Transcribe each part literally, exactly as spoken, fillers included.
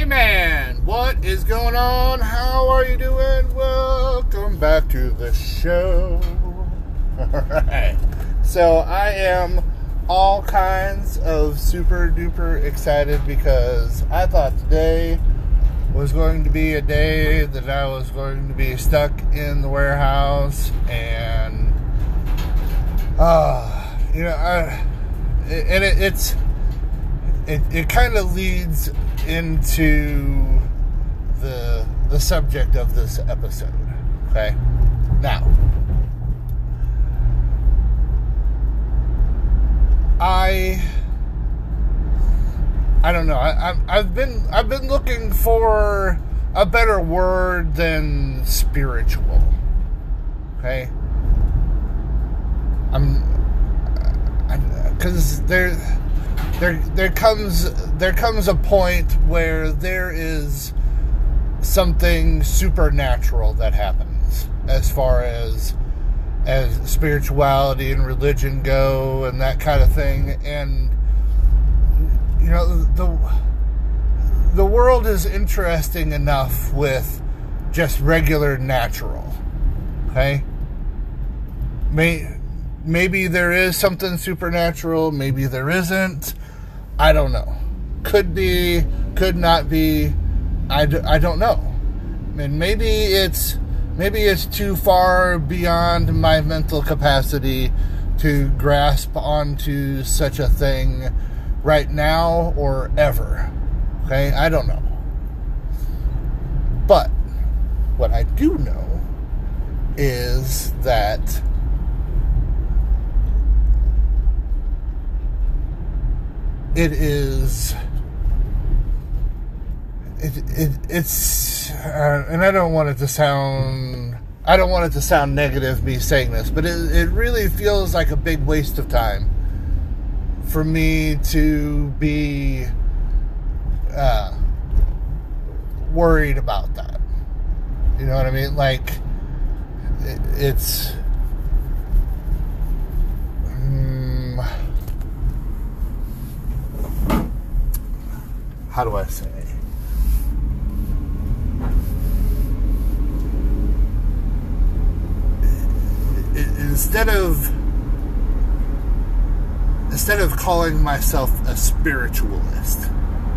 Hey man, what is going on? How are you doing? Welcome back to the show. Alright, so I am all kinds of super duper excited because I thought today was going to be a day that I was going to be stuck in the warehouse and uh, you know, I, and it, it's it, it kind of leads into the the subject of this episode. Okay, now I I don't know. I, I I've been I've been looking for a better word than spiritual. Okay, I'm because there. There, there comes, there comes a point where there is something supernatural that happens as far as, as spirituality and religion go and that kind of thing. And, you know, the, the world is interesting enough with just regular natural. Okay? May, maybe there is something supernatural, maybe there isn't. I don't know. Could be, could not be. I, d- I don't know. I mean, maybe it's maybe it's too far beyond my mental capacity to grasp onto such a thing right now or ever. Okay? I don't know. But what I do know is that It is, it, it it's, uh, and I don't want it to sound, I don't want it to sound negative, me saying this, but it, it really feels like a big waste of time for me to be uh, worried about that. You know what I mean? Like, it, it's, how do I say? Instead of instead of calling myself a spiritualist,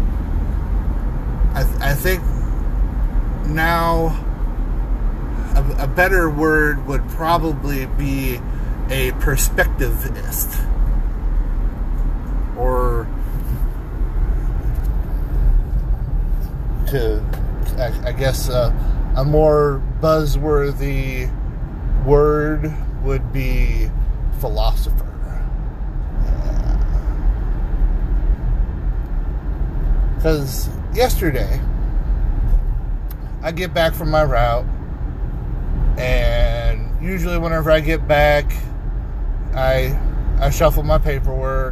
I, I think now a, a better word would probably be a perspectivist, or to, I, I guess, uh, a more buzzworthy word would be philosopher. Because yesterday, I get back from my route, and usually whenever I get back, I I shuffle my paperwork.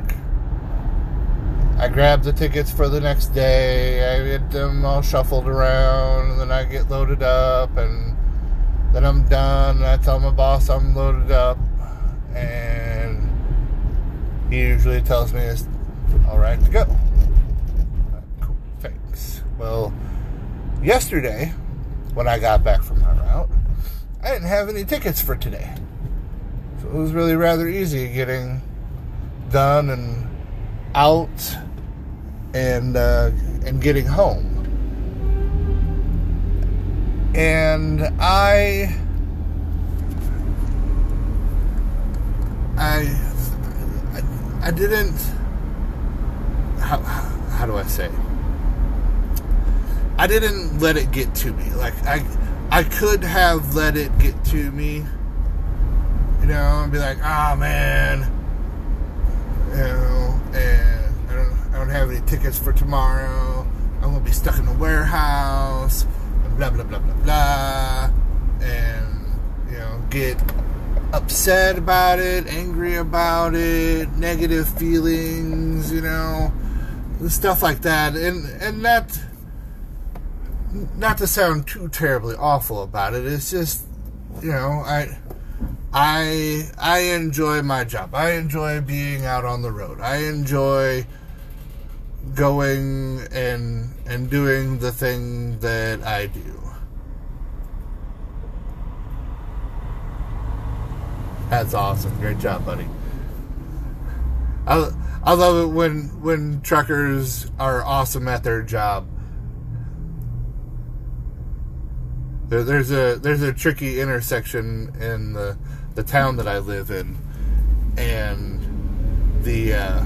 I grab the tickets for the next day, I get them all shuffled around, and then I get loaded up, and then I'm done, and I tell my boss I'm loaded up, and he usually tells me it's all right to go. Cool, thanks. Well, yesterday, when I got back from my route, I didn't have any tickets for today. So it was really rather easy getting done and out and uh, and getting home. And I I I, I didn't how, how do I say I didn't let it get to me. Like I I could have let it get to me, you know, and be like, oh man, you know, and I don't, I don't have any tickets for tomorrow. I'm gonna be stuck in the warehouse, and blah blah blah blah blah, and you know, get upset about it, angry about it, negative feelings, you know, stuff like that, and and that. Not to sound too terribly awful about it, it's just, you know, I, I, I enjoy my job. I enjoy being out on the road. I enjoy going and and doing the thing that I do. That's awesome. Great job, buddy. I, I love it when when truckers are awesome at their job. There, there's a there's a tricky intersection in the the town that I live in, and the uh,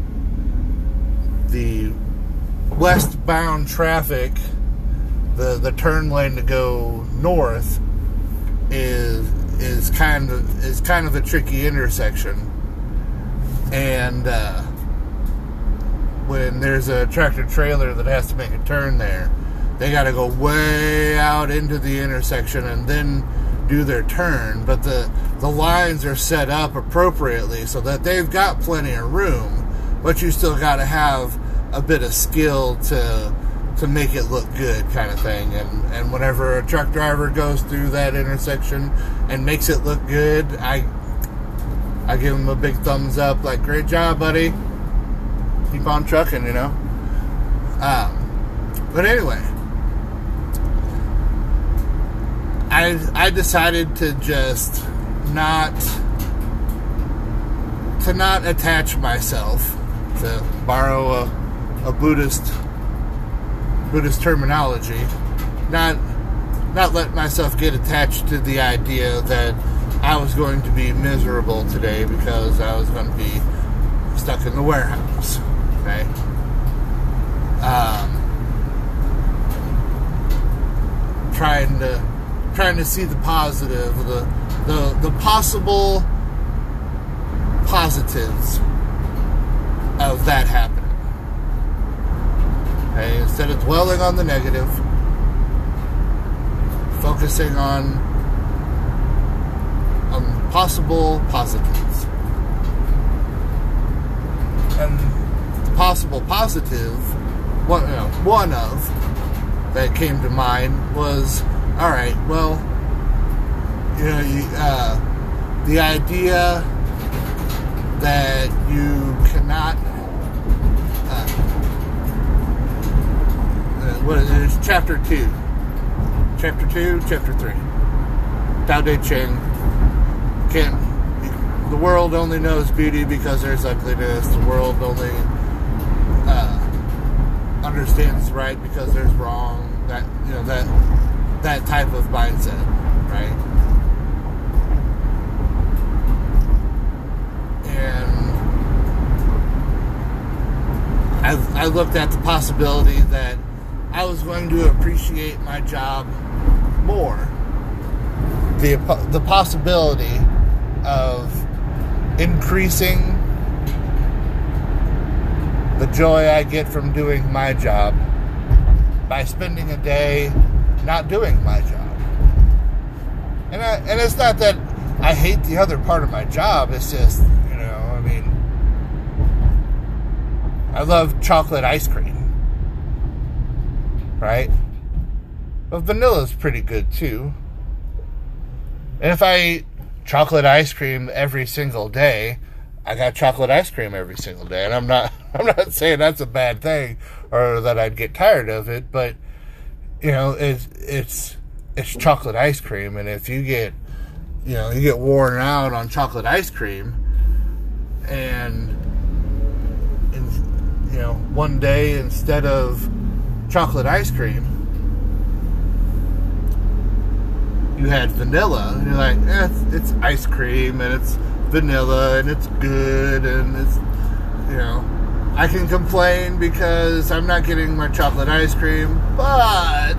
the westbound traffic, the the turn lane to go north is is kind of is kind of a tricky intersection, and uh, when there's a tractor trailer that has to make a turn there, they got to go way out into the intersection and then do their turn. But the the lines are set up appropriately so that they've got plenty of room, but you still got to have a bit of skill to to make it look good, kind of thing. And and whenever a truck driver goes through that intersection and makes it look good, I I give him a big thumbs up, like, great job, buddy. Keep on trucking, you know. Um, but anyway, I I decided to just not to not attach myself, to borrow a, a Buddhist Buddhist terminology, not not let myself get attached to the idea that I was going to be miserable today because I was going to be stuck in the warehouse. Okay. Um, trying to trying to see the positive, the the the possible positives of that happening. Okay, instead of dwelling on the negative, focusing on on possible positives. And the possible positive, one, you know, one of that came to mind was, all right, well, you know, you, uh, the idea that you cannot, uh, uh, what is it? It's chapter two, chapter two, chapter three. Tao Te Ching. Can't. The world only knows beauty because there's ugliness. The world only uh, understands right because there's wrong. That you know that that type of mindset, right? And I, I looked at the possibility that I was going to appreciate my job more. The the possibility of increasing the joy I get from doing my job by spending a day not doing my job. And I, and it's not that I hate the other part of my job. It's just, you know, I mean, I love chocolate ice cream, right? But vanilla's pretty good too. And if I eat chocolate ice cream every single day, I got chocolate ice cream every single day. And I'm not I'm not saying that's a bad thing or that I'd get tired of it, but you know, it's it's it's chocolate ice cream, and if you get you know, you get worn out on chocolate ice cream and, and you know, one day instead of chocolate ice cream you had vanilla, and you're like, eh, it's, it's ice cream, and it's vanilla, and it's good, and it's, you know, I can complain because I'm not getting my chocolate ice cream, but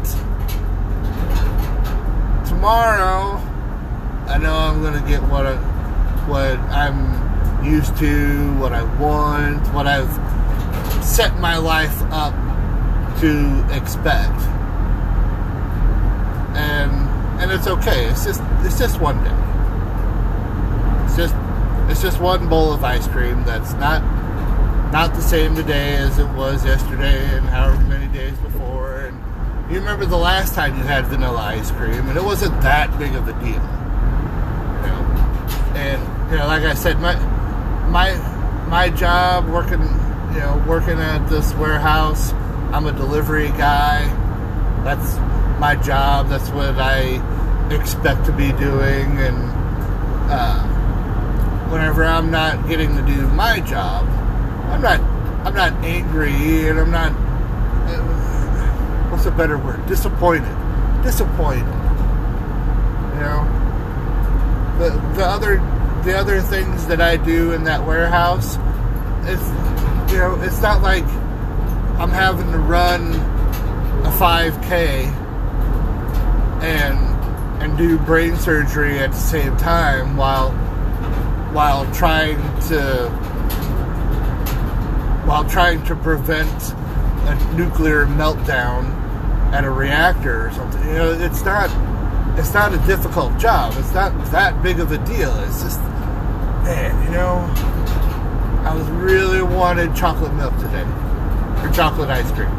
tomorrow, I know I'm going to get what, I, what I'm used to, what I want, what I've set my life up to expect. And And it's okay. It's just it's just one day. It's just it's just one bowl of ice cream that's not not the same today as it was yesterday and however many days before. And you remember the last time you had vanilla ice cream, and it wasn't that big of a deal. You know, and you know, like I said, my my my job working you know, working at this warehouse. I'm a delivery guy. That's my job. That's what I expect to be doing. And uh, whenever I'm not getting to do my job, I'm not I'm not angry, and I'm not, uh, what's a better word? Disappointed. Disappointed. You know? The the other the other things that I do in that warehouse, it's, you know, it's not like I'm having to run a five K and and do brain surgery at the same time while while trying to while trying to prevent a nuclear meltdown at a reactor or something. You know, it's not it's not a difficult job. It's not that big of a deal. It's just, man, you know, I was really wanted chocolate milk today. Or chocolate ice cream.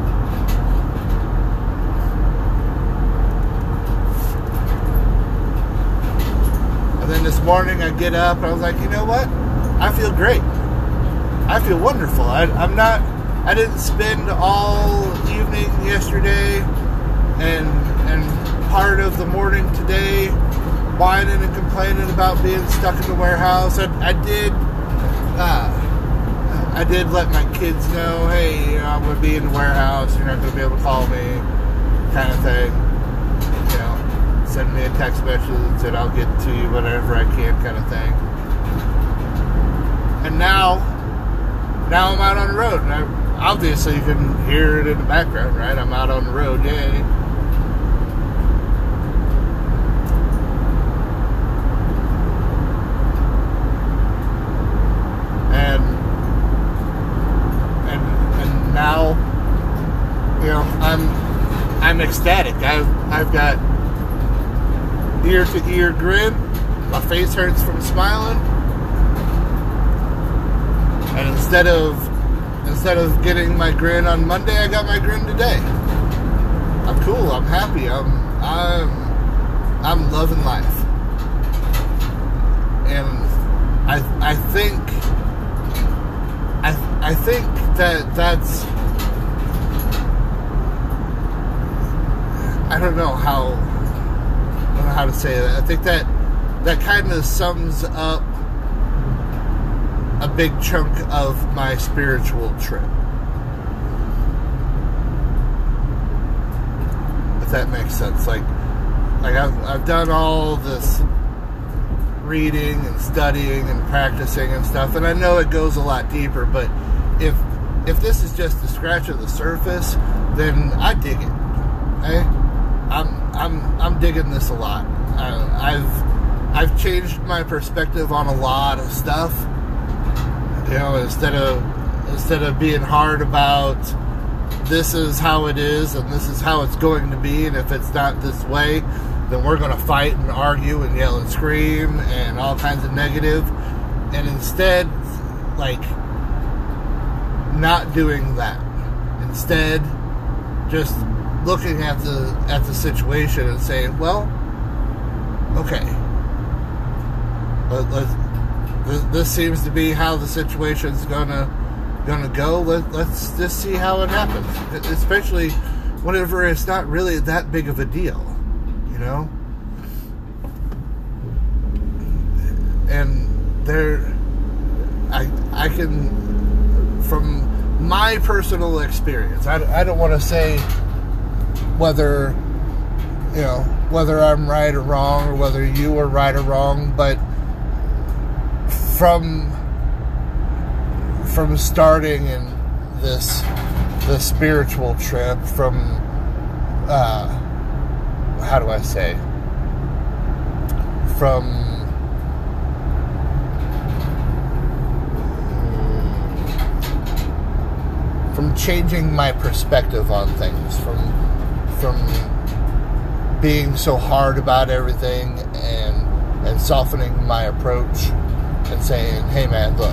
And then this morning I get up and I was like, you know what? I feel great. I feel wonderful. I, I'm not, I didn't spend all evening yesterday and and part of the morning today whining and complaining about being stuck in the warehouse. I, I did, uh, I did let my kids know, hey, you know, I'm going to be in the warehouse. You're not going to be able to call me, kind of thing. You know, send me a text message and I'll get to you whenever I can, kind of thing. And now, now I'm out on the road. And I, obviously, you can hear it in the background, right? I'm out on the road, yay. And, and, and now, you know, I'm, I'm ecstatic. I've, I've got ear to ear grin. My face hurts from smiling. And instead of instead of getting my grin on Monday, I got my grin today. I'm cool. I'm happy. I'm I'm I'm loving life. And I I think I I think that that's, I don't know how I don't know how to say that. I think that that kind of sums up a big chunk of my spiritual trip. If that makes sense. Like, like I've, I've done all this reading and studying and practicing and stuff, and I know it goes a lot deeper, but if if this is just the scratch of the surface, then I dig it. Okay? I'm I'm I'm digging this a lot. I, I've I've changed my perspective on a lot of stuff. You know, instead of instead of being hard about this is how it is and this is how it's going to be, and if it's not this way, then we're going to fight and argue and yell and scream and all kinds of negative. And instead, like, not doing that. Instead, just looking at the at the situation and saying, well, okay, let, let's. This seems to be how the situation's gonna gonna go. Let, let's just see how it happens. Especially whenever it's not really that big of a deal, you know. And there, I I can, from my personal experience, I, I don't want to say whether, you know, whether I'm right or wrong, or whether you are right or wrong, but From from starting in this this spiritual trip, from uh, how do I say, from from changing my perspective on things, from from being so hard about everything and and softening my approach. And saying, hey man, look,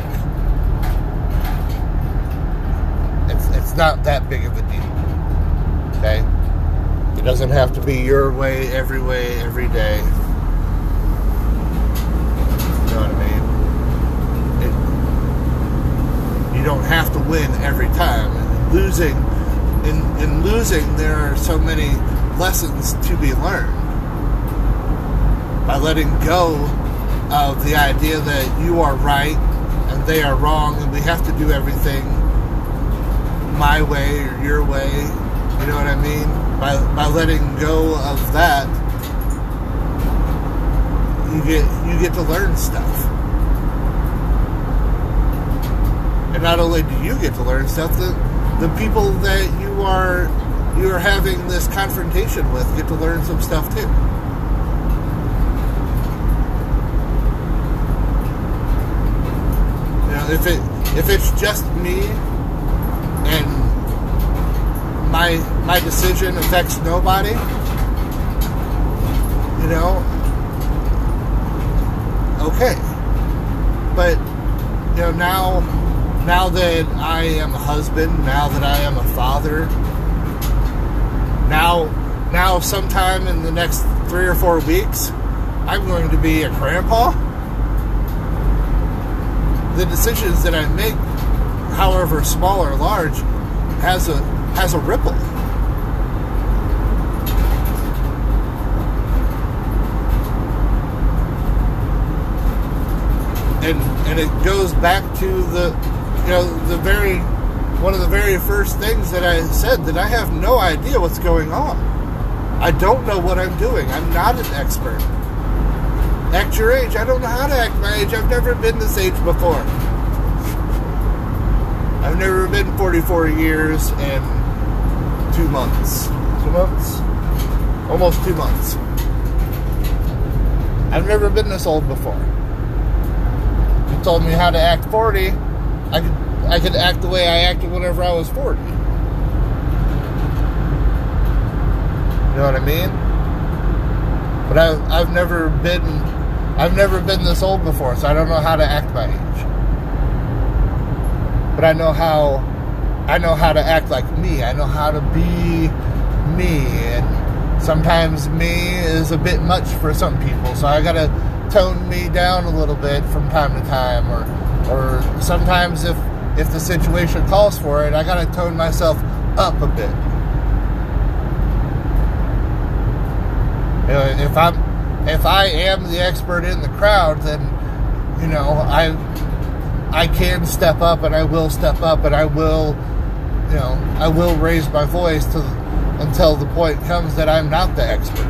it's it's not that big of a deal, okay? It doesn't have to be your way, every way, every day. You know what I mean? It, you don't have to win every time. And losing, in, in losing, there are so many lessons to be learned. By letting go of the idea that you are right and they are wrong, and we have to do everything my way or your way, you know what I mean? By by letting go of that, you get you get to learn stuff. And not only do you get to learn stuff, the the people that you are you are having this confrontation with get to learn some stuff too. You know, if it if it's just me and my my decision affects nobody, you know, okay. But you know, now now that I am a husband, now that I am a father, now now sometime in the next three or four weeks, I'm going to be a grandpa. The decisions that I make, however small or large, has a has a ripple. And and it goes back to the you know the very one of the very first things that I said, that I have no idea what's going on. I don't know what I'm doing. I'm not an expert. Act your age. I don't know how to act my age. I've never been this age before. I've never been forty-four years and two months. Two months? Almost two months. I've never been this old before. You told me how to act forty. I could I could act the way I acted whenever I was forty. You know what I mean? But I've I've never been I've never been this old before, so I don't know how to act my age. But I know how I know how to act like me. I know how to be me, and sometimes me is a bit much for some people, so I gotta tone me down a little bit from time to time, or or sometimes if if the situation calls for it, I gotta tone myself up a bit. You know, if I'm if I am the expert in the crowd, then you know I I can step up, and I will step up, and I will you know I will raise my voice to until the point comes that I'm not the expert.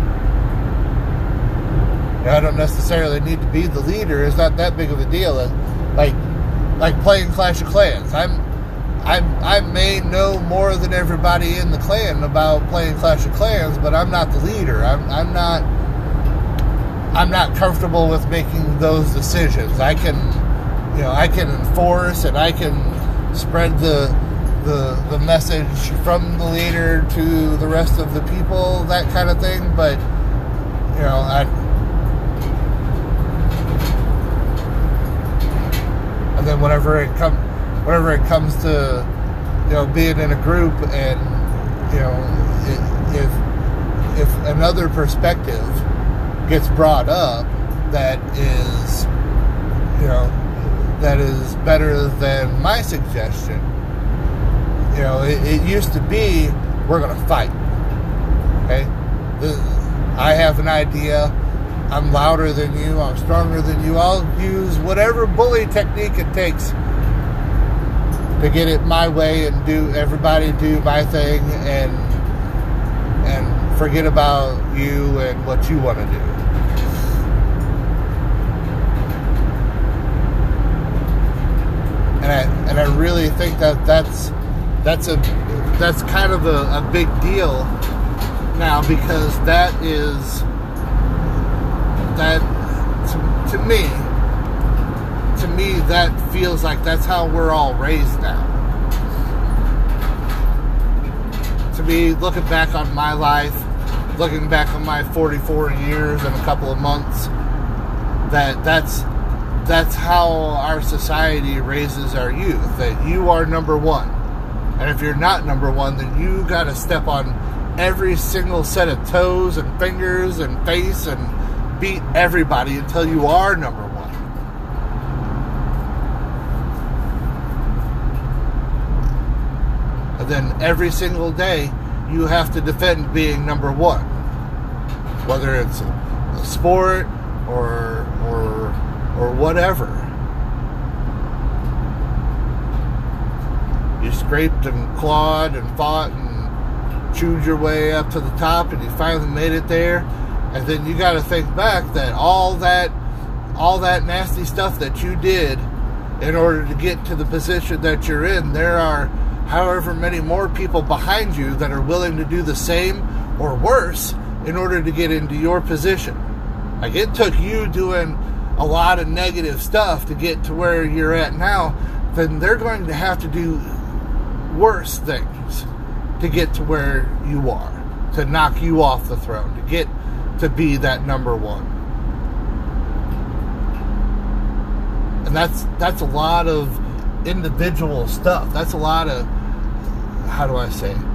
You know, I don't necessarily need to be the leader. It's not that big of a deal. Like like playing Clash of Clans. I'm I I may know more than everybody in the clan about playing Clash of Clans, but I'm not the leader. I'm I'm not I'm not comfortable with making those decisions. I can you know I can enforce, and I can spread the the the message from the leader to the rest of the people, that kind of thing. But you know I and then whenever it comes whenever it comes to you know being in a group, and you know if if another perspective gets brought up that is you know that is better than my suggestion, you know it, it used to be, we're gonna fight. Okay, the, I have an idea. I'm louder than you. I'm stronger than you. I'll use whatever bully technique it takes to get it my way, and do everybody do my thing, and and forget about you and what you want to do. And I and I really think that that's that's a that's kind of a, a big deal now, because that is that to, to me to me that feels like that's how we're all raised now. To me, looking back on my life, looking back on my forty-four years and a couple of months, that that's that's how our society raises our youth, that you are number one. And if you're not number one, then you got to step on every single set of toes and fingers and face and beat everybody until you are number one. And then every single day, you have to defend being number one. Whether it's a, a sport or or or whatever. You scraped and clawed and fought and chewed your way up to the top, and you finally made it there. And then you got to think back that all that all that nasty stuff that you did in order to get to the position that you're in, there are however many more people behind you that are willing to do the same or worse in order to get into your position. Like, it took you doing a lot of negative stuff to get to where you're at now, then they're going to have to do worse things to get to where you are, to knock you off the throne, to get to be that number one. And that's that's a lot of individual stuff. That's a lot of, how do I say it?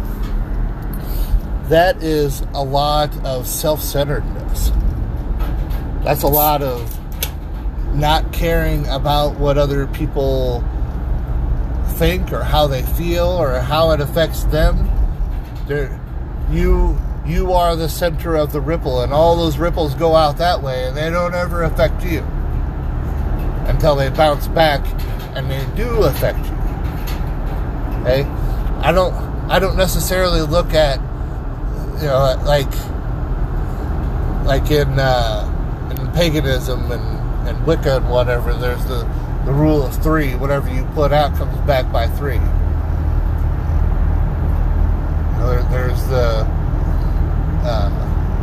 That is a lot of self-centeredness. That's a lot of not caring about what other people think or how they feel or how it affects them. They're, you you are the center of the ripple, and all those ripples go out that way, and they don't ever affect you until they bounce back and they do affect you. Okay? I don't I don't necessarily look at, you know, like like in uh, in paganism and, and Wicca and whatever, there's the, the rule of three. Whatever you put out comes back by three. You know, there, there's the uh,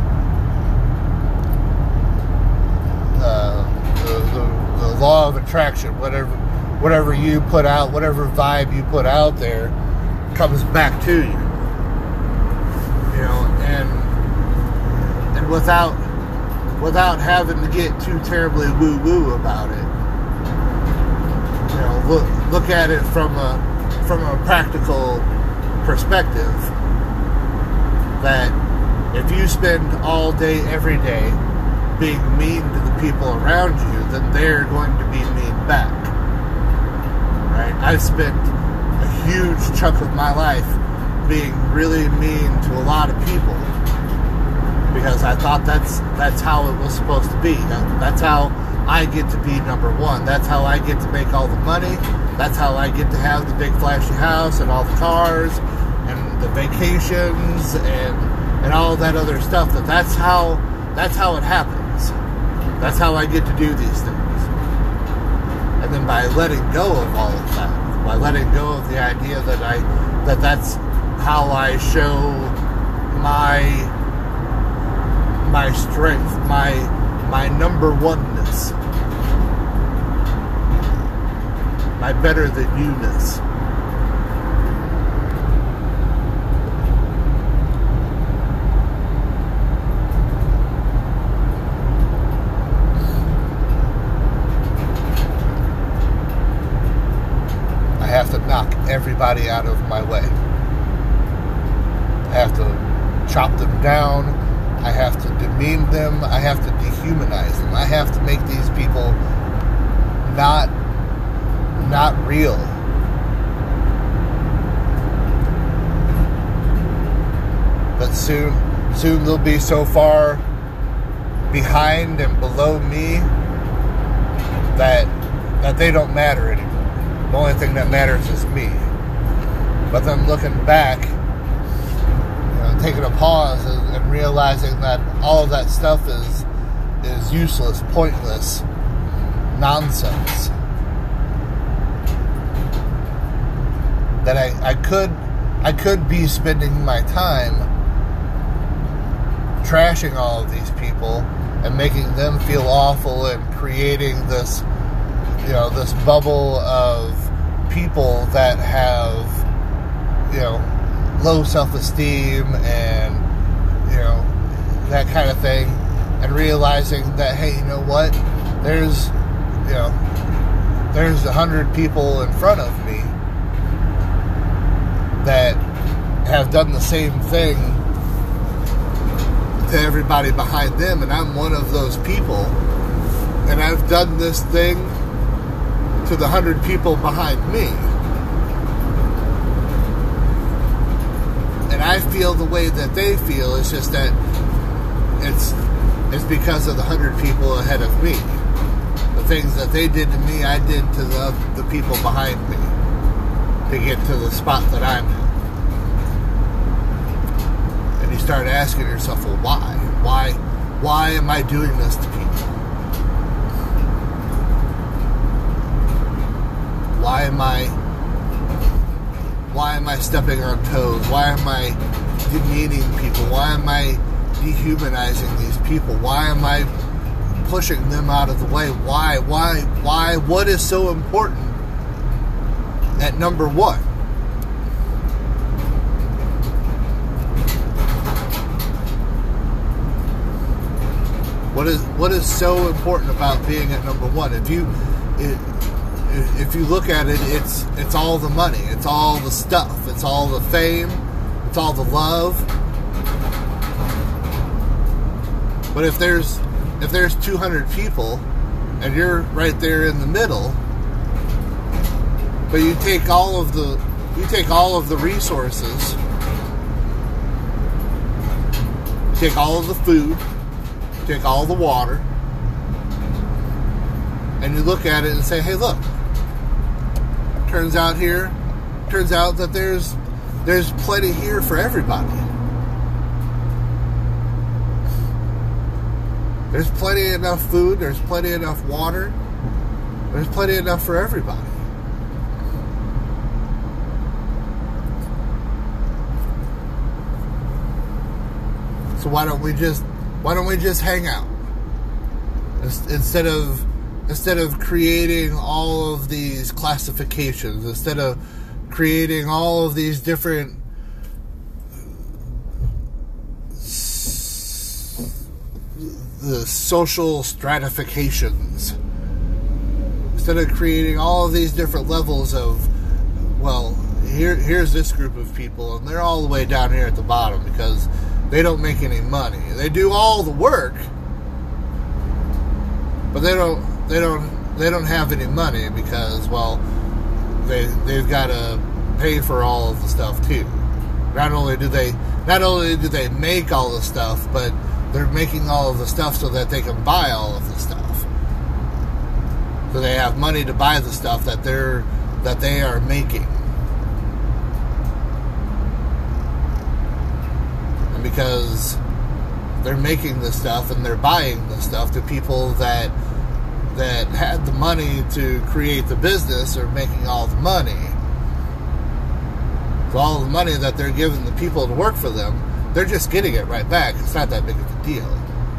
uh, the, the the law of attraction. Whatever whatever you put out, whatever vibe you put out there, comes back to you. You know, and and without without having to get too terribly woo woo about it. You know, look look at it from a from a practical perspective. That if you spend all day, every day, being mean to the people around you, then they're going to be mean back. Right? I've spent a huge chunk of my life being really mean to a lot of people because I thought that's that's how it was supposed to be. That, that's how I get to be number one. That's how I get to make all the money. That's how I get to have the big flashy house and all the cars and the vacations and and all that other stuff. That that's how that's how it happens. That's how I get to do these things. And then by letting go of all of that, by letting go of the idea that I that that's how I show my my strength, my my number oneness, my better than you-ness. I have to knock everybody out of my way. I have to chop them down. I have to demean them. I have to dehumanize them. I have to make these people not not real. But soon soon they'll be so far behind and below me that that they don't matter anymore. The only thing that matters is me. But then looking back, you know, taking a pause and, and realizing that all of that stuff is is useless, pointless nonsense. That I, I could I could be spending my time trashing all of these people and making them feel awful and creating this, you know, this bubble of people that have, you know, low self-esteem and, you know, that kind of thing, and realizing that, hey, you know what, there's, you know, there's a hundred people in front of me that have done the same thing to everybody behind them, and I'm one of those people, and I've done this thing to the hundred people behind me. and I feel the way that they feel. It's just that it's it's because of the hundred people ahead of me. The things that they did to me, I did to the the people behind me to get to the spot that I'm in. And you start asking yourself, well, why? Why? Why am I doing this to people? Why am I? Why am I stepping on toes? Why am I demeaning people? Why am I dehumanizing these people? Why am I pushing them out of the way? Why? Why? Why? What is so important at number one? What is what is so important about being at number one? If you if you look at it, it's it's all the money, it's all the stuff, it's all the fame, it's all the love. But if there's if there's two hundred people and you're right there in the middle, but you take all of the you take all of the resources, you take all of the food, take all the water, and you look at it and say, hey, look, turns out here, turns out that there's there's plenty here for everybody. There's plenty enough food, there's plenty enough water, there's plenty enough for everybody. So why don't we just Why don't we just hang out instead of instead of creating all of these classifications, instead of creating all of these different the social stratifications, instead of creating all of these different levels of, well, here here's this group of people and they're all the way down here at the bottom because they don't make any money. They do all the work, but they don't. They don't. They don't have any money because, well, they they've got to pay for all of the stuff too. Not only do they not only do they make all the stuff, but they're making all of the stuff so that they can buy all of the stuff. So they have money to buy the stuff that they're that they are making. Because they're making this stuff and they're buying this stuff to people that that had the money to create the business are making all the money. So all the money that they're giving the people to work for them, they're just getting it right back. It's not that big of a deal.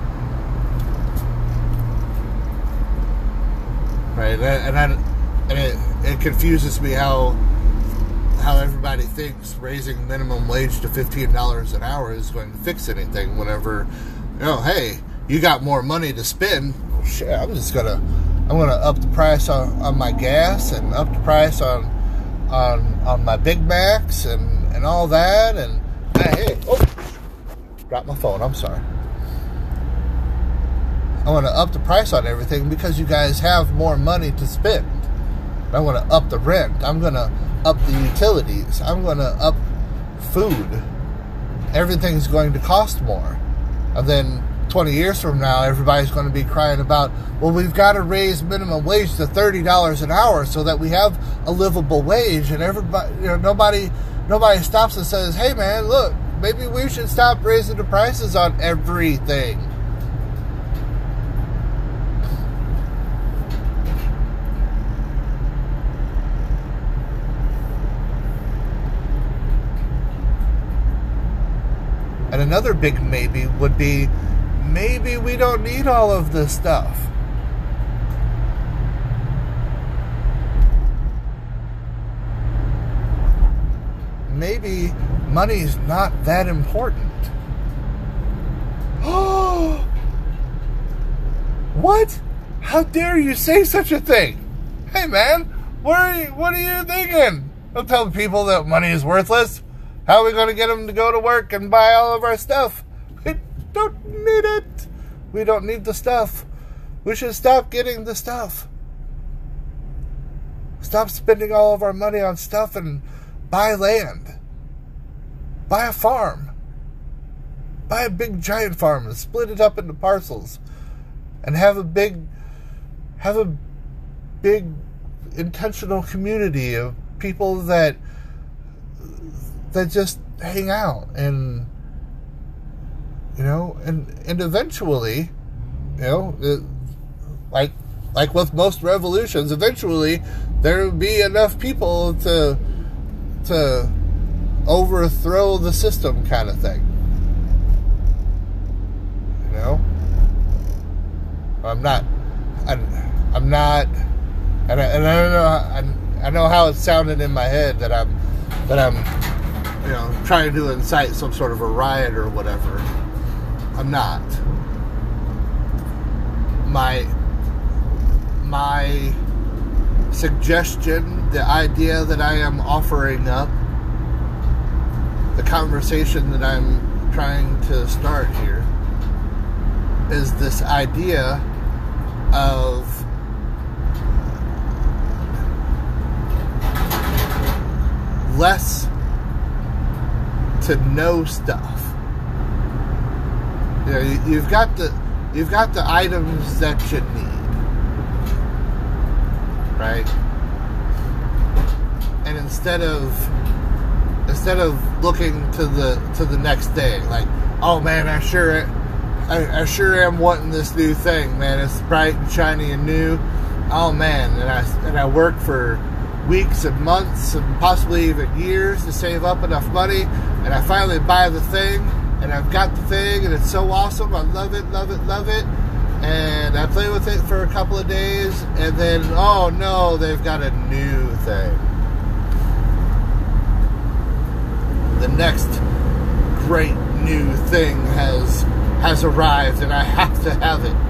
Right? And, I, and it, it confuses me how how everybody thinks raising minimum wage to fifteen dollars an hour is going to fix anything whenever, you know, hey, you got more money to spend. Well, shit, I'm just going to, I'm going to up the price on, on my gas and up the price on, on, on my Big Macs and, and all that. And, hey, oh, dropped my phone, I'm sorry. I want to up the price on everything because you guys have more money to spend. I want to up the rent. I'm going to up the utilities. I'm going to up food. Everything's going to cost more. And then twenty years from now, everybody's going to be crying about, well, we've got to raise minimum wage to thirty dollars an hour so that we have a livable wage. And everybody, you know, nobody, nobody stops and says, hey man, look, maybe we should stop raising the prices on everything. And another big maybe would be, maybe we don't need all of this stuff. Maybe money's not that important. Oh! What? How dare you say such a thing? Hey man, what are you, what are you thinking? Don't tell people that money is worthless. How are we going to get them to go to work and buy all of our stuff? We don't need it. We don't need the stuff. We should stop getting the stuff. Stop spending all of our money on stuff and buy land. buy a farm. Buy a big giant farm and split it up into parcels and have a big have a big intentional community of people that that just hang out, and you know, and and eventually, you know, it, like like with most revolutions, eventually there will be enough people to to overthrow the system, kind of thing. You know, I'm not, I'm, I'm not, and I, and I don't know, I, I know how it sounded in my head that I'm, that I'm, you know, trying to incite some sort of a riot or whatever. I'm not. My, my suggestion, the idea that I am offering up, the conversation that I'm trying to start here, is this idea of less to no stuff. You know, you, you've got the you've got the items that you need, right? And instead of instead of looking to the to the next day, like, oh man, I sure I, I sure am wanting this new thing, man. It's bright and shiny and new. Oh man, and I and I work for weeks and months and possibly even years to save up enough money, and I finally buy the thing, and I've got the thing, and it's so awesome. I love it, love it, love it. And I play with it for a couple of days, and then, oh no, they've got a new thing. The next great new thing has has arrived, and I have to have it.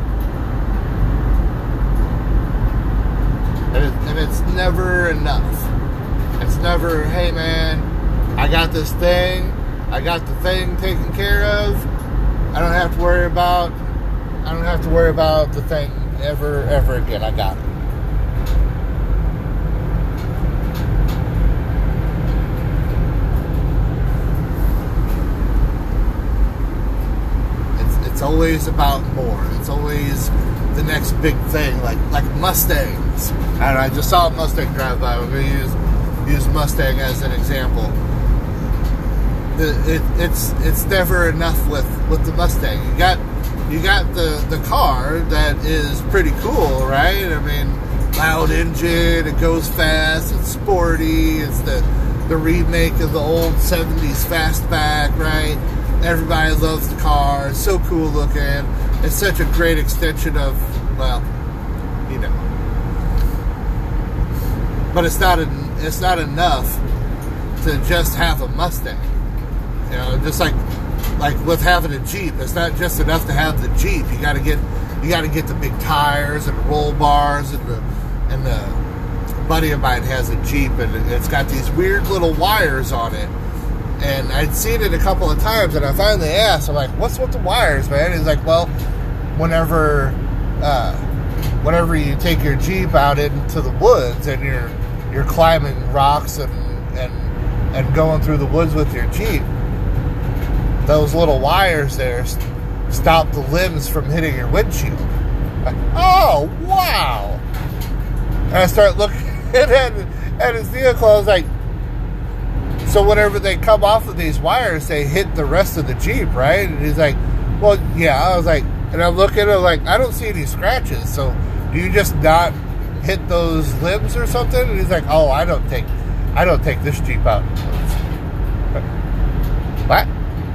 And, it, and it's never enough. It's never, hey man, I got this thing, I got the thing taken care of, I don't have to worry about, I don't have to worry about the thing ever, ever again, I got it. It's, it's always about more. It's always the next big thing, like like Mustangs. I don't know, I just saw a Mustang drive by. We're going to use use Mustang as an example. The, it, it's it's never enough with, with the Mustang. You got you got the, the car that is pretty cool, right? I mean, loud engine, it goes fast, it's sporty, it's the the remake of the old seventies fastback, right? Everybody loves the car. It's so cool looking. It's such a great extension of, well, you know. But it's not a, it's not enough to just have a Mustang. You know, just like like with having a Jeep, it's not just enough to have the Jeep. You got to get you got to get the big tires and the roll bars, and the and the a buddy of mine has a Jeep, and it's got these weird little wires on it. And I'd seen it a couple of times, and I finally asked, I'm like, what's with the wires, man? He's like, well, whenever uh, whenever you take your Jeep out into the woods and you're you're climbing rocks and, and, and going through the woods with your Jeep, those little wires there st- stop the limbs from hitting your windshield. Like, oh, wow. And I start looking at, at his vehicle, I was like, so whenever they come off of these wires, they hit the rest of the Jeep, right? And he's like, well, yeah. I was like, and I'm looking at him like, I don't see any scratches. So do you just not hit those limbs or something? And he's like, oh, I don't take, I don't take this Jeep out. What?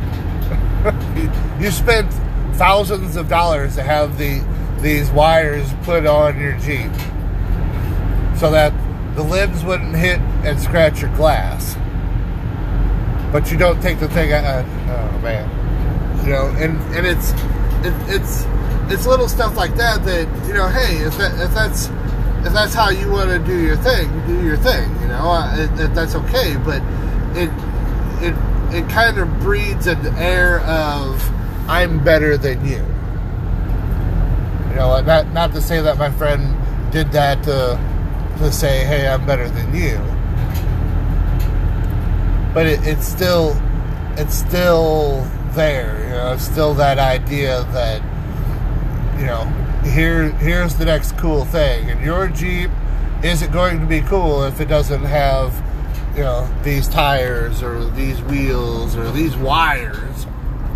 You spent thousands of dollars to have the these wires put on your Jeep so that the limbs wouldn't hit and scratch your glass. But you don't take the thing out. Oh man, you know, and and it's it, it's it's little stuff like that that, you know, hey, if that, if that's if that's how you want to do your thing, do your thing. You know, it, it, that's okay. But it it it kind of breeds an air of I'm better than you. You know, not not to say that my friend did that to to say, hey, I'm better than you. But it, it's still it's still there. You know, it's still that idea that, you know, here here's the next cool thing, and your Jeep isn't going to be cool if it doesn't have, you know, these tires or these wheels or these wires.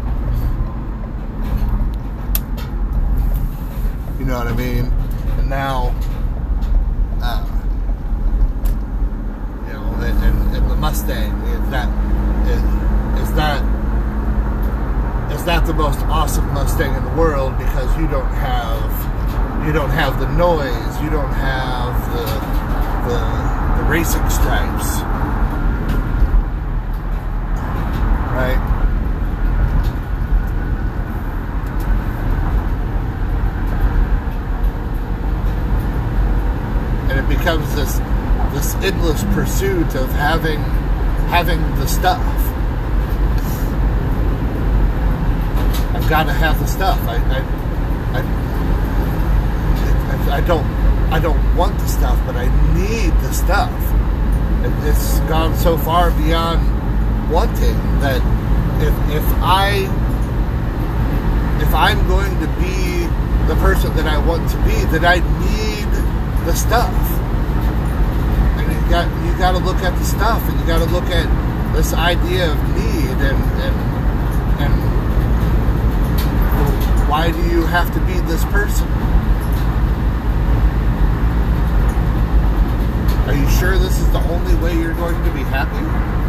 You know what I mean? And now, uh, you know, and, and, and the Mustang, is that is, is that is that the most awesome Mustang in the world because you don't have you don't have the noise, you don't have the the, the racing stripes, right? And it becomes this this endless pursuit of having having the stuff. I've got to have the stuff. I I, I I don't I don't want the stuff, but I need the stuff. It's gone so far beyond wanting that if if I if I'm going to be the person that I want to be, then I need the stuff. And you got you got to look at the stuff, and you got to look at this idea of need, and and and why do you have to be this person? Are you sure this is the only way you're going to be happy?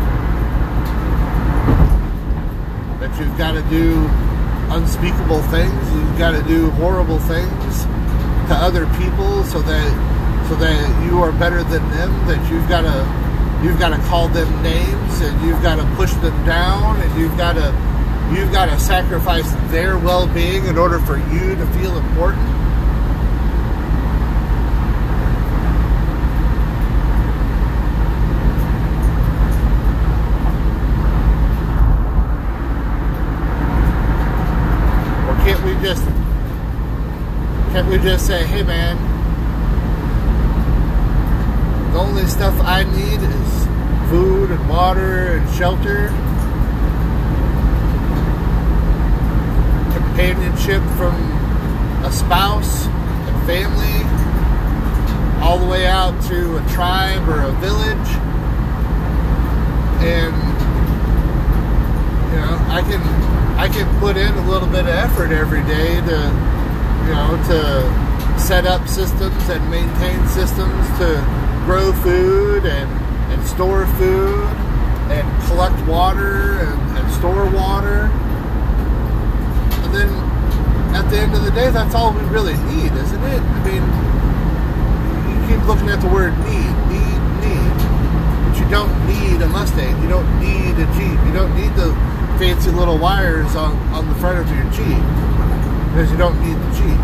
That you've got to do unspeakable things, you've got to do horrible things to other people so that so that you are better than them, that you've got to you've got to call them names, and you've got to push them down, and you've got to you've got to sacrifice their well-being in order for you to feel important. Or can't we just can't we just say, hey man, the only stuff I need is food and water and shelter, companionship from a spouse and family, all the way out to a tribe or a village. And you know, I can I can put in a little bit of effort every day to you know to set up systems and maintain systems to grow food and, and store food and collect water and, and store water. And then at the end of the day, that's all we really need, isn't it? I mean, you keep looking at the word need, need, need. But you don't need a Mustang. You don't need a Jeep. You don't need the fancy little wires on, on the front of your Jeep because you don't need the Jeep.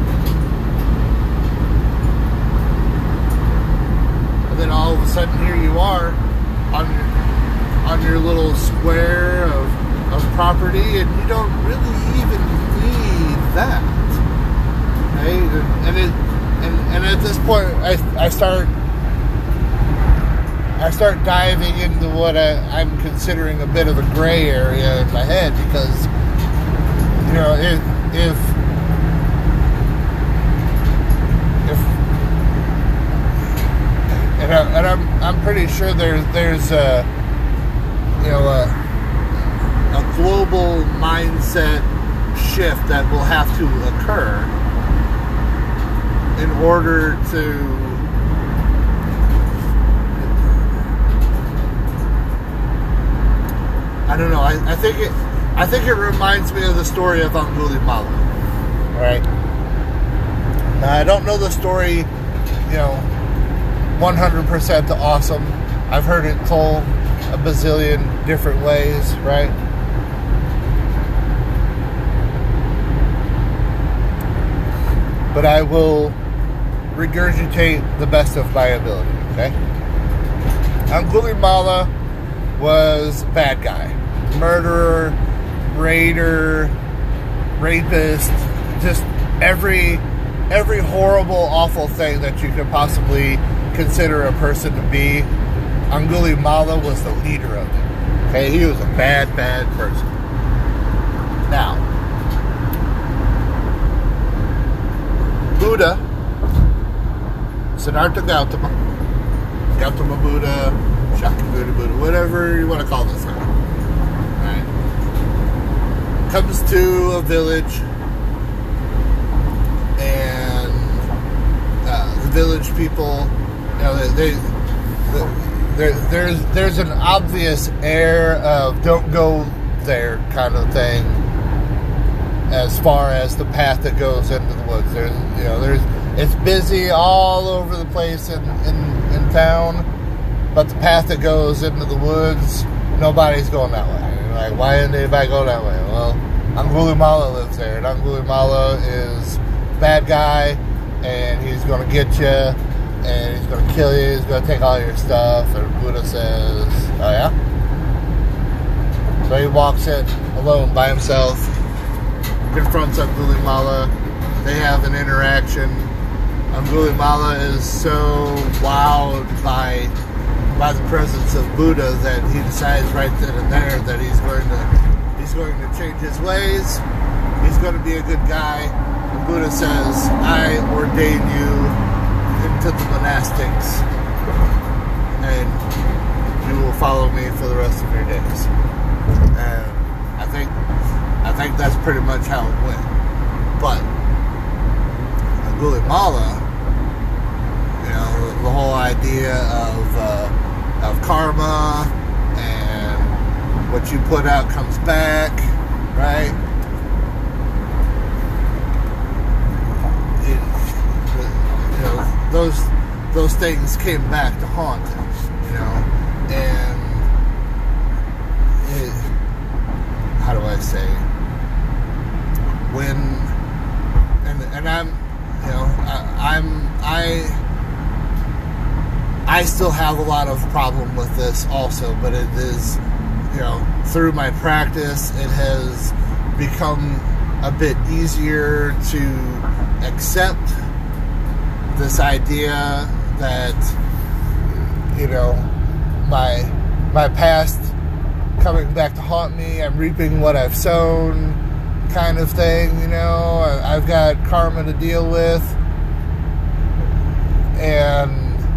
Then all of a sudden here you are on your on your little square of, of property, and you don't really even need that, right? And it and, and at this point I I start I start diving into what I, I'm considering a bit of a gray area in my head, because you know if if And, I, and I'm I'm pretty sure there's there's a you know a, a global mindset shift that will have to occur in order to I don't know I, I think it I think it reminds me of the story of Angulimala. Right? Now I don't know the story, you know, one hundred percent awesome. I've heard it told a bazillion different ways, right? But I will regurgitate the best of my ability, okay? Angulimala was a bad guy. Murderer, raider, rapist, just every every horrible, awful thing that you could possibly consider a person to be. Angulimala was the leader of it. Okay, he was a bad, bad person. Now, Buddha, Siddhartha Gautama, Gautama Buddha, Shakti Buddha, Buddha, whatever you want to call this guy, right? Comes to a village, and uh, the village people, you know, they, they, they there, there's there's an obvious air of don't go there kind of thing. As far as the path that goes into the woods, there's you know there's it's busy all over the place in, in, in town, but the path that goes into the woods, nobody's going that way. You're like, why didn't anybody go that way? Well, Angulimala lives there, and Angulimala is a bad guy, and he's going to get you, and he's going to kill you. He's going to take all your stuff. And Buddha says, "Oh yeah." So he walks in alone by himself. Confronts Angulimala. They have an interaction. Angulimala is so wowed by by the presence of Buddha that he decides right then and there that he's going to he's going to change his ways. He's going to be a good guy. And Buddha says, "I ordain you into the monastics, and you will follow me for the rest of your days." And I think. I think that's pretty much how it went. But Angulimala, you know, the whole idea of uh, of karma and what you put out comes back, right? It, you know, those those things came back to haunt him, you know, and it, how do I say? When and and I'm you know I, I'm I I still have a lot of problem with this also, but it is you know through my practice it has become a bit easier to accept this idea that you know my my past coming back to haunt me. I'm reaping what I've sown. Kind of thing, you know. I've got karma to deal with, and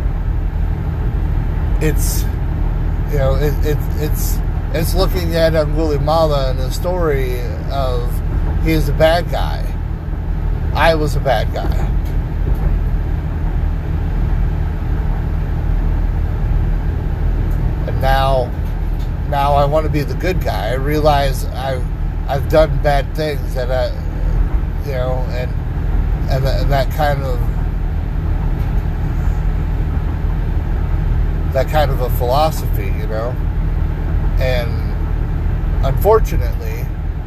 it's, you know, it, it it's it's looking at Angulimala and the story of he's a bad guy. I was a bad guy. And now, now I want to be the good guy. I realize I've I've done bad things, and I, you know, and and, and that kind of that kind of a philosophy, you know, and unfortunately,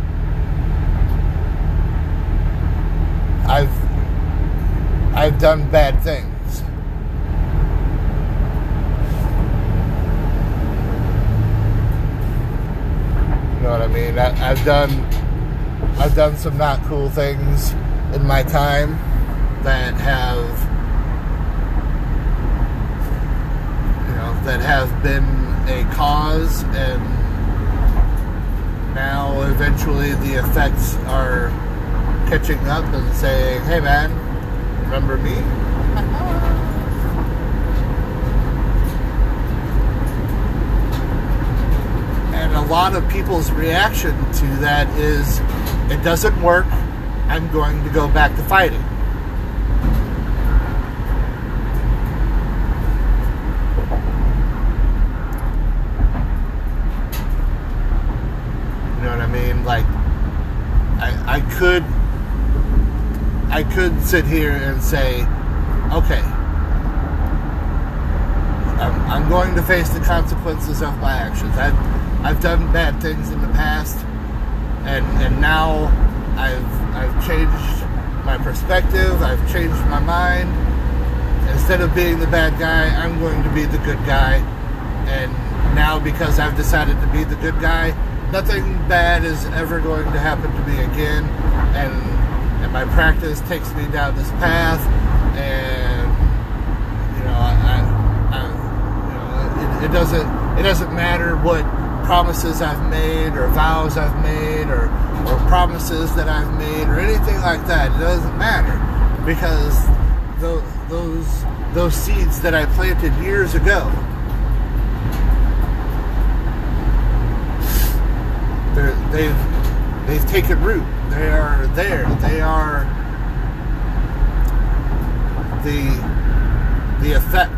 I've I've done bad things. You know what I mean? I, I've done, I've done some not cool things in my time that have, you know, that have been a cause, and now eventually the effects are catching up and saying, "Hey, man, remember me?" A lot of people's reaction to that is, it doesn't work, I'm going to go back to fighting. You know what I mean? Like, I, I could I could sit here and say, okay, I'm, I'm going to face the consequences of my actions. I I've done bad things in the past, and and now I've I've changed my perspective. I've changed my mind. Instead of being the bad guy, I'm going to be the good guy. And now, because I've decided to be the good guy, nothing bad is ever going to happen to me again. And and my practice takes me down this path. And you know, I, I, I you know, it, it doesn't it doesn't matter what promises I've made, or vows I've made, or or promises that I've made, or anything like that. It doesn't matter, because the, those those seeds that I planted years ago, they're, they've they've taken root. They are there. They are the the effect.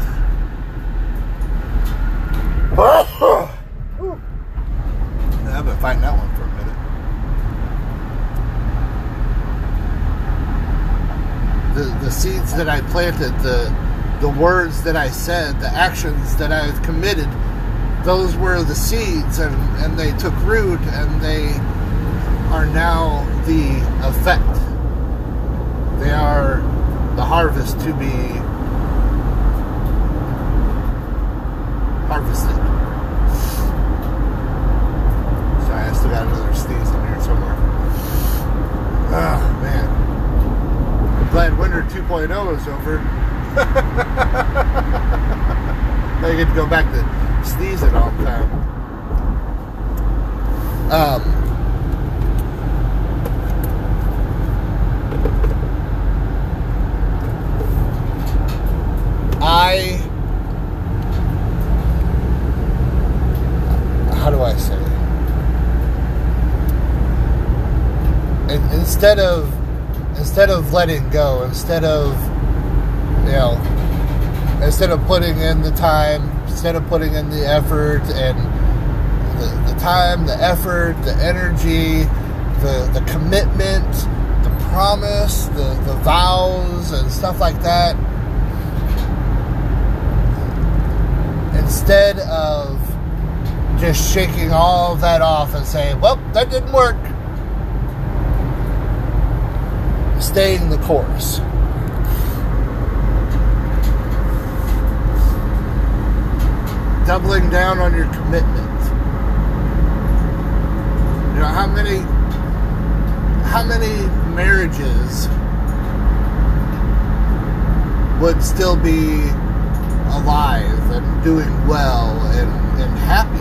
I've been fighting that one for a minute. The the seeds that I planted, the the words that I said, the actions that I've committed, those were the seeds, and, and they took root, and they are now the effect. They are the harvest to be harvested. Sorry, I still got another sneeze in here somewhere. Oh, man. I'm glad winter two point oh is over. I get to go back to sneezing all the time. Um... I, how do I say it? In, instead of, instead of letting go, instead of, you know, instead of putting in the time, instead of putting in the effort, and the, the time, the effort, the energy, the, the commitment, the promise, the, the vows, and stuff like that, instead of just shaking all of that off and saying, well, that didn't work, staying the course. Doubling down on your commitment. You know, how many how many marriages would still be alive and doing well and, and happy,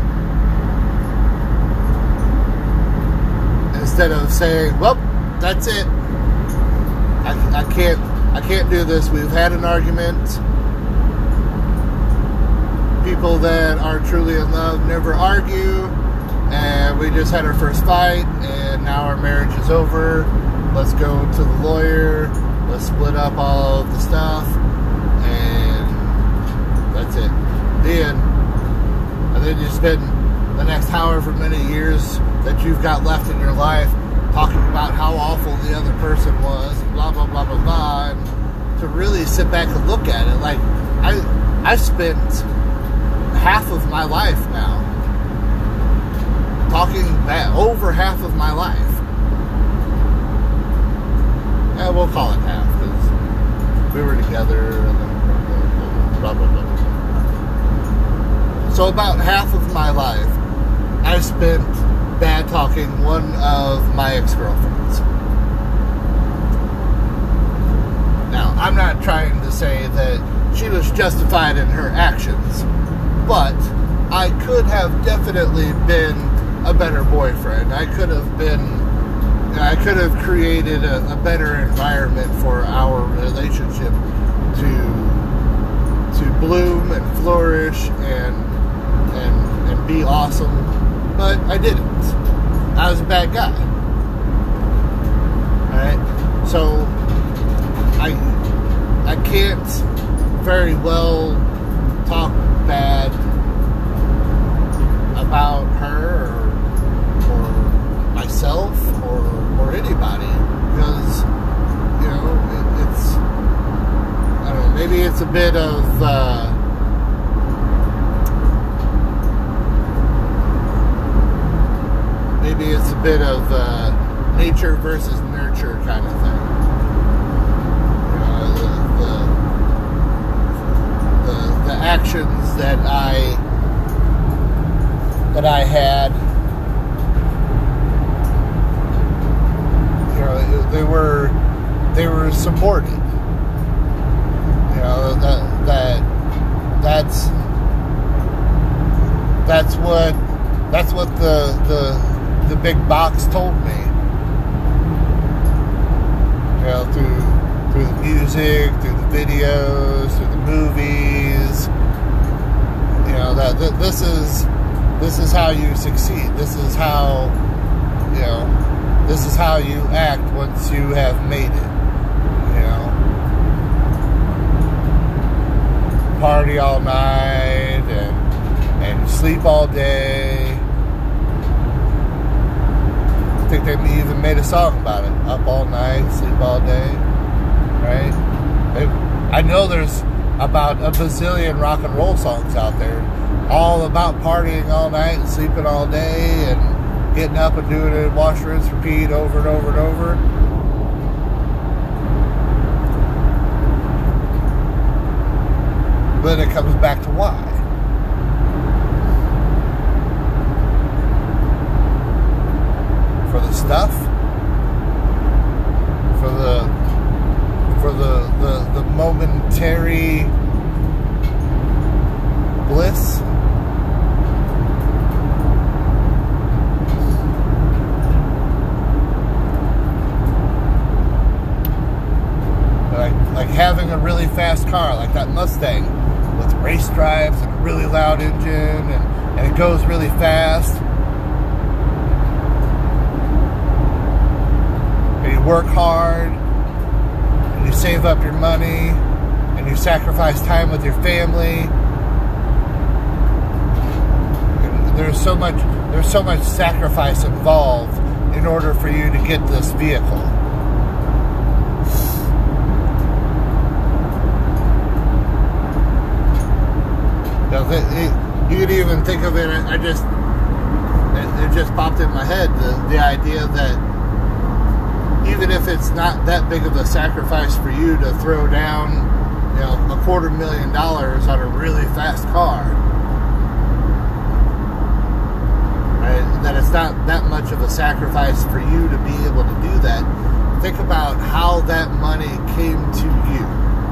instead of saying, well, that's it, I, I can't I can't do this, we've had an argument. People that are truly in love never argue, and we just had our first fight, and now our marriage is over. Let's go to the lawyer, let's split up all of the stuff, that's it. The end. And then you spend the next however many years that you've got left in your life talking about how awful the other person was, and blah, blah, blah, blah, blah. And to really sit back and look at it, like, I, I've spent half of my life now talking back, over half of my life. And we'll call it half, because we were together, and then blah, blah, blah, blah. So about half of my life, I spent bad talking one of my ex-girlfriends. Now, I'm not trying to say that she was justified in her actions, but I could have definitely been a better boyfriend. I could have been, I could have created a, a better environment for our relationship to, to bloom and flourish and And, and be awesome, but I didn't. I was a bad guy. Alright? So, I I can't very well talk bad about her or, or myself or, or anybody, because, you know, it, it's, I don't know, maybe it's a bit of, uh, maybe it's a bit of uh, nature versus nurture kind of thing. You know, the, the, the, the actions that I that I had, you know, they were they were supported. You know, that that that's that's what big box told me. You know, through through the music, through the videos, through the movies. You know, that, that this is this is how you succeed. This is how, you know, this is how you act once you have made it. You know, party all night and and sleep all day. I think they even made a song about it. Up all night, sleep all day, right? They, I know there's about a bazillion rock and roll songs out there, all about partying all night and sleeping all day and getting up and doing it, wash, rinse, repeat over and over and over. But it comes back to why. For the stuff? For the for the, the, the momentary bliss? Like, like having a really fast car, like that Mustang with race drives and a really loud engine, and, and it goes really fast. And you work hard, and you save up your money, and you sacrifice time with your family. And there's so much, there's so much sacrifice involved in order for you to get this vehicle. It, it, you could even think of it, I just, it, it just popped in my head, the, the idea that even if it's not that big of a sacrifice for you to throw down, you know, a quarter million dollars on a really fast car, right, that it's not that much of a sacrifice for you to be able to do that. Think about how that money came to you.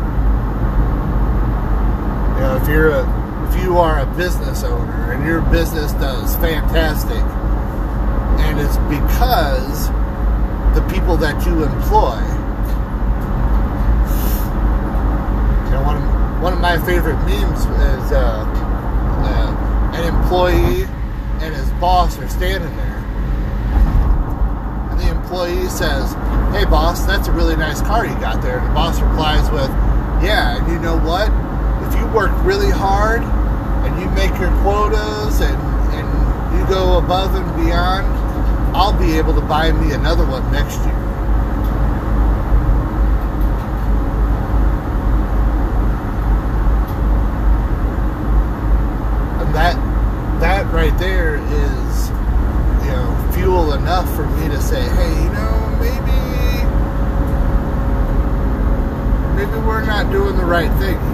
You know, if you're a If you are a business owner and your business does fantastic, and it's because the people that you employ. You know, one of, one of my favorite memes is uh, uh, an employee and his boss are standing there, and the employee says, "Hey boss, that's a really nice car you got there." And the boss replies with, "Yeah, and you know what? If you work really hard and you make your quotas and, and you go above and beyond, I'll be able to buy me another one next year." And that that right there is, you know, fuel enough for me to say, hey, you know, maybe maybe we're not doing the right thing here.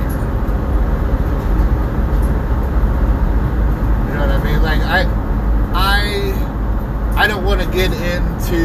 You know what I mean? Like, I, I, I don't want to get into,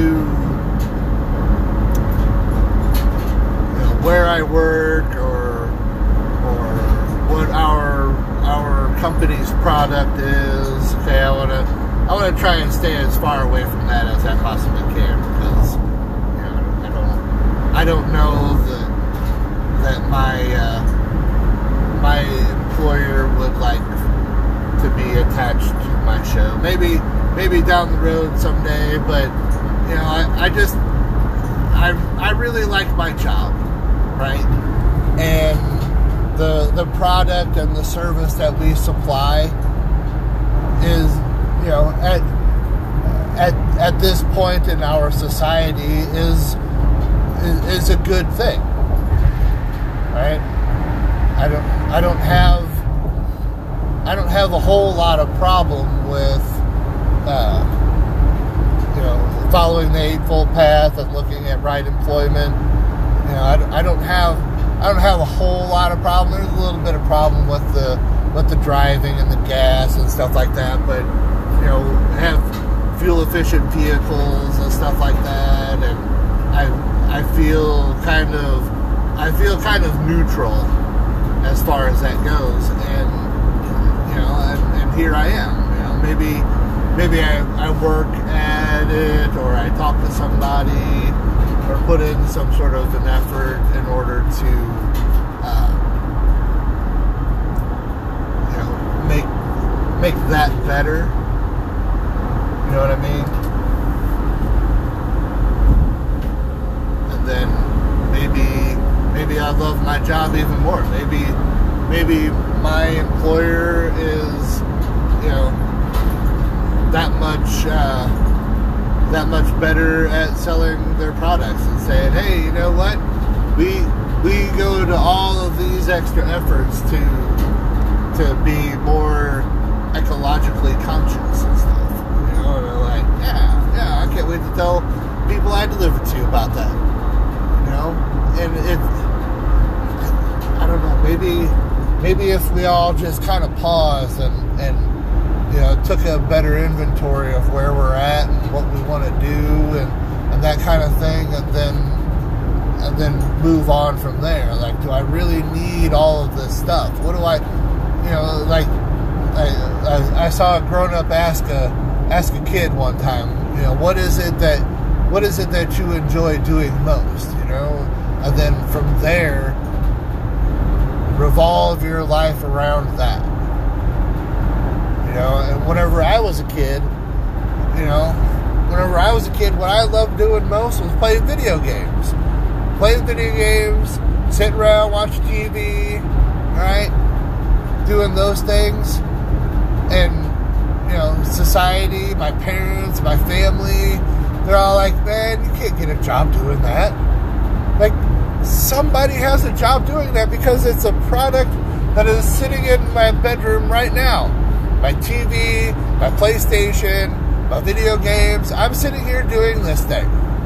you know, where I work or, or what our, our company's product is. Okay, I want to, I want to try and stay as far away from that as I possibly can, because, you know, I don't, I don't know that that my, uh, my employer would like to be attached to my show. Maybe maybe down the road someday, but you know, I, I just I I really like my job, right? And the the product and the service that we supply is, you know, at at at this point in our society is is, is a good thing. Right? I don't I don't have I don't have a whole lot of problem with, uh, you know, following the Eightfold Path and looking at right employment. You know, I, I don't have, I don't have a whole lot of problem. There's a little bit of problem with the, with the driving and the gas and stuff like that. But, you know, have fuel efficient vehicles and stuff like that. And I, I feel kind of, I feel kind of neutral as far as that goes. And, you know, and, and here I am. You know, maybe maybe I, I work at it, or I talk to somebody, or put in some sort of an effort in order to, uh, you know, make make that better. You know what I mean? And then maybe maybe I love my job even more. Maybe maybe my employer is, you know, that much uh, that much better at selling their products and saying, hey, you know what? We we go to all of these extra efforts to to be more ecologically conscious and stuff. You know, and they're like, yeah, yeah, I can't wait to tell people I deliver to about that. You know? And it, I don't know, maybe maybe if we all just kind of paused and, and you know, took a better inventory of where we're at and what we want to do and, and that kind of thing, and then and then move on from there. Like, do I really need all of this stuff? What do I, you know, like, I, I, I saw a grown-up ask a ask a kid one time, you know, what is it that what is it that you enjoy doing most, you know? And then from there, revolve your life around that. You know, and whenever I was a kid, you know, whenever I was a kid, what I loved doing most was playing video games. Playing video games, sitting around, watching T V, right? Doing those things. And, you know, society, my parents, my family, they're all like, man, you can't get a job doing that. Like, somebody has a job doing that because it's a product that is sitting in my bedroom right now. My T V, my PlayStation, my video games. I'm sitting here doing this thing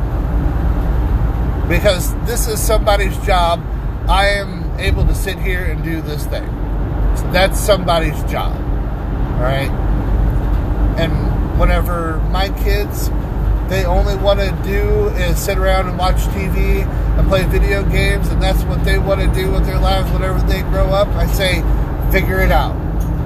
because this is somebody's job. I am able to sit here and do this thing. That's somebody's job. All right? And whenever my kids, they only want to do is sit around and watch T V and play video games, and that's what they want to do with their lives whenever they grow up, I say, figure it out.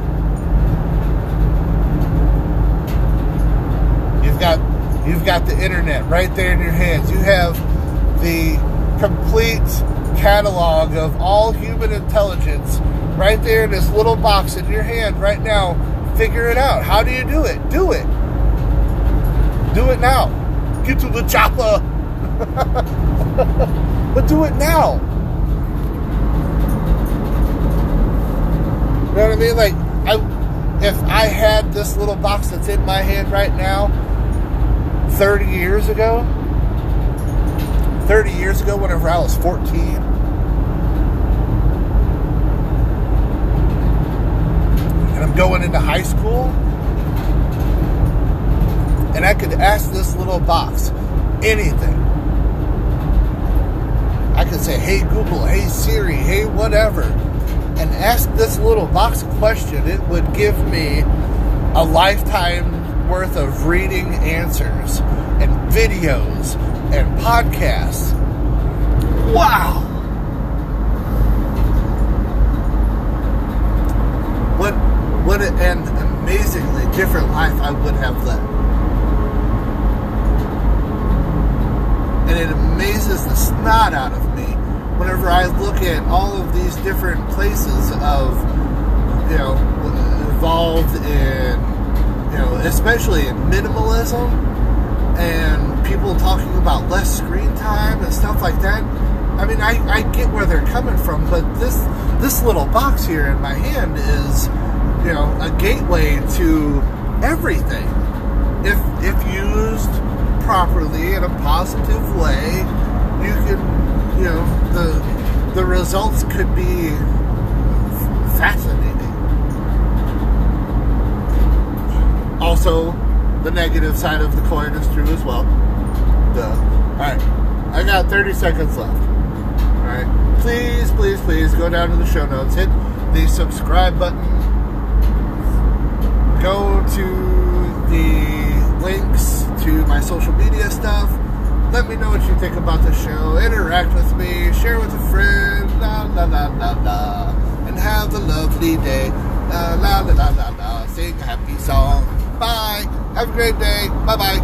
You've got, you've got the internet right there in your hands. You have the complete catalog of all human intelligence right there in this little box in your hand right now. Figure it out. How do you do it? Do it. Do it now. Get to the chopper. But do it now. You know what I mean? Like, I, if I had this little box that's in my hand right now, thirty years ago, thirty years ago, whenever I was fourteen, and I'm going into high school, and I could ask this little box anything. I could say, hey Google, hey Siri, hey whatever, and ask this little box a question. It would give me a lifetime worth of reading answers and videos and podcasts. Wow! What, what an amazingly different life I would have led. And it amazes the snot out of me whenever I look at all of these different places of, you know, involved in, you know, especially in minimalism and people talking about less screen time and stuff like that. I mean, I, I get where they're coming from, but this this little box here in my hand is, you know, a gateway to everything. If if used properly in a positive way, you can, you know, the the results could be fascinating. Also, the negative side of the coin is true as well. Duh. Alright, I got thirty seconds left. Alright, please, please, please go down to the show notes, hit the subscribe button, go to the links to my social media stuff. Let me know what you think about the show. Interact with me. Share with a friend. La la la la la. And have a lovely day. La la la la la la. Sing a happy song. Bye. Have a great day. Bye-bye.